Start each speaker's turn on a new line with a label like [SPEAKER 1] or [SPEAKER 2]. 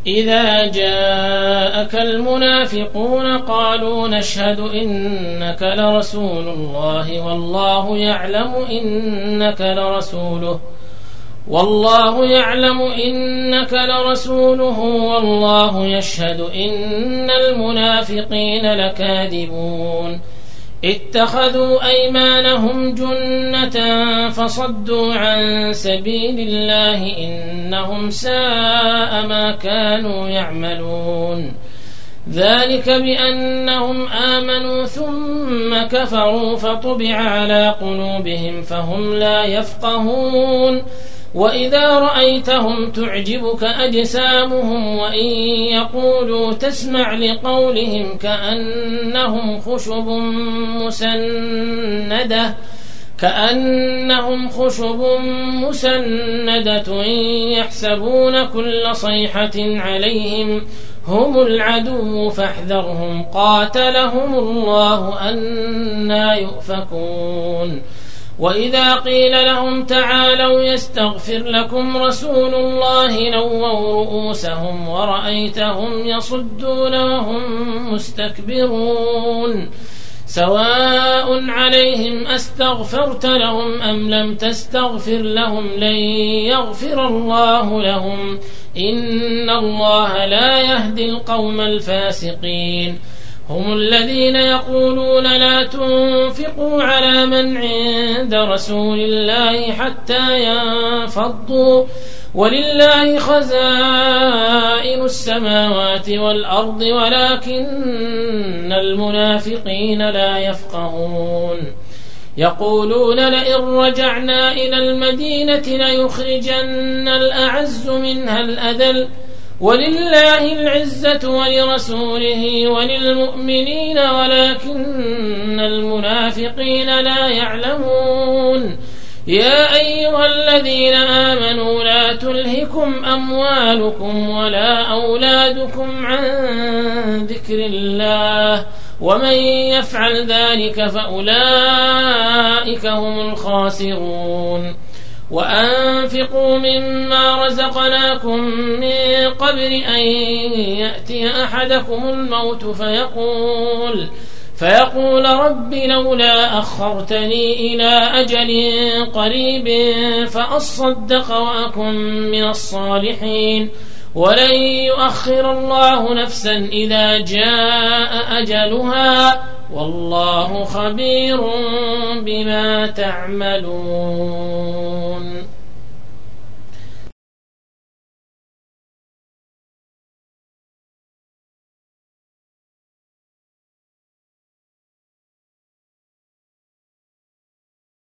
[SPEAKER 1] إذا جاءك المنافقون قالوا نشهد إنك لرسول الله والله يعلم إنك لرسوله والله يشهد إن المنافقين لكاذبون اتخذوا أيمانهم جنة فصدوا عن سبيل الله إنهم ساء ما كانوا يعملون ذلك بأنهم آمنوا ثم كفروا فطبع على قلوبهم فهم لا يفقهون وإذا رأيتهم تعجبك أجسامهم وإن يقولوا تسمع لقولهم كأنهم خشب مسندة يحسبون كل صيحة عليهم هم العدو فاحذرهم قاتلهم الله أنى يؤفكون وإذا قيل لهم تعالوا يستغفر لكم رسول الله لووا رؤوسهم ورأيتهم يصدون وهم مستكبرون سواء عليهم أستغفرت لهم أم لم تستغفر لهم لن يغفر الله لهم إن الله لا يهدي القوم الفاسقين هم الذين يقولون لا تنفقوا على من عند رسول الله حتى ينفضوا ولله خزائن السماوات والأرض ولكن المنافقين لا يفقهون يقولون لئن رجعنا إلى المدينة ليخرجن الأعز منها الأذل ولله العزة ولرسوله وللمؤمنين ولكن المنافقين لا يعلمون يا أيها الذين آمنوا لا تلهكم أموالكم ولا أولادكم عن ذكر الله ومن يفعل ذلك فأولئك هم الخاسرون وأنفقوا مما رزقناكم من قبل أن يأتي أحدكم الموت فيقول رب لولا أخرتني إلى أجل قريب فأصدق وأكن من الصالحين ولن يؤخر الله نفسا إذا جاء أجلها والله خبير بما تعملون.